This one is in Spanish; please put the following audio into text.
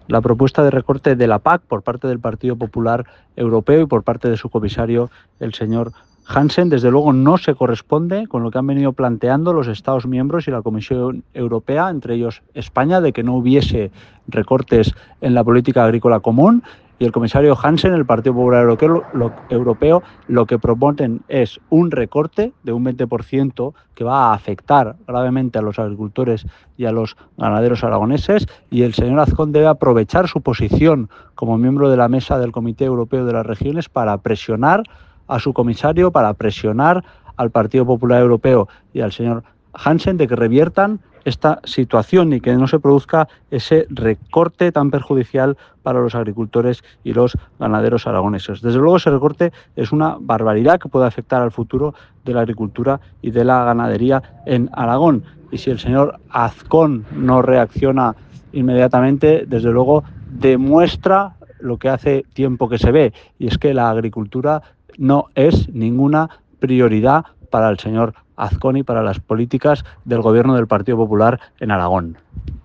la propuesta de recorte de la PAC por parte del Partido Popular Europeo y por parte de su comisario, el señor Hansen, desde luego no se corresponde con lo que han venido planteando los Estados miembros y la Comisión Europea, entre ellos España, de que no hubiese recortes en la política agrícola común. Y el comisario Hansen, el Partido Popular Europeo, lo que proponen es un recorte de un 20% que va a afectar gravemente a los agricultores y a los ganaderos aragoneses, y el señor Azcón debe aprovechar su posición como miembro de la mesa del Comité Europeo de las Regiones para presionar a su comisario, para presionar al Partido Popular Europeo y al señor Hansen de que reviertan esta situación y que no se produzca ese recorte tan perjudicial para los agricultores y los ganaderos aragoneses. Desde luego ese recorte es una barbaridad que puede afectar al futuro de la agricultura y de la ganadería en Aragón. Y si el señor Azcón no reacciona inmediatamente, desde luego demuestra lo que hace tiempo que se ve, y es que la agricultura no es ninguna prioridad para el señor Azcón y para las políticas del gobierno del Partido Popular en Aragón.